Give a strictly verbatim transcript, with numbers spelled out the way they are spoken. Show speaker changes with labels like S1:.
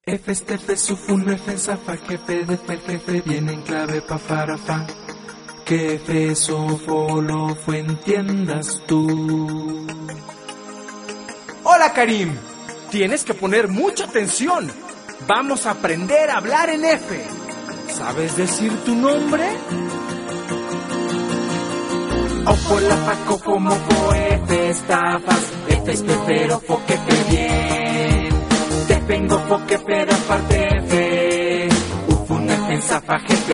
S1: F, este, F, sufun, F, zafa, jefe, de, fe, jefe, viene en clave, pa, para, fa. Que F, so, fo, lo, fue, entiendas tú.
S2: Hola, Karim. Tienes que poner mucha atención. Vamos a aprender a hablar en F. ¿Sabes decir tu nombre?
S1: Ojo, la, fa, cojo, mojo, F, estafas, F, es, pero, fo, que, fe, bien. Te vengo, fo, que, pero, aparte, F. Ufun, F, zafa, jefe.